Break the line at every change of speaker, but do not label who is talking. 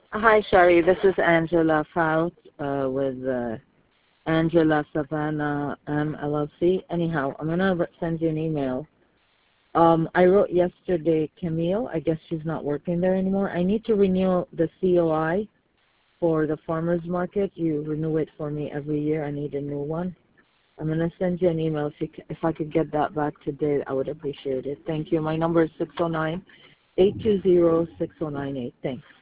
Hi, Shari. This is Angela Faut with Angela Savannah LLC. Anyhow, I'm going to send you an email. I wrote yesterday, Camille. I guess she's not working there anymore. I need to renew the COI for the farmer's market. You renew it for me every year. I need a new one. I'm going to send you an email. If I could get that back today, I would appreciate it. Thank you. My number is 609-820-6098. Thanks.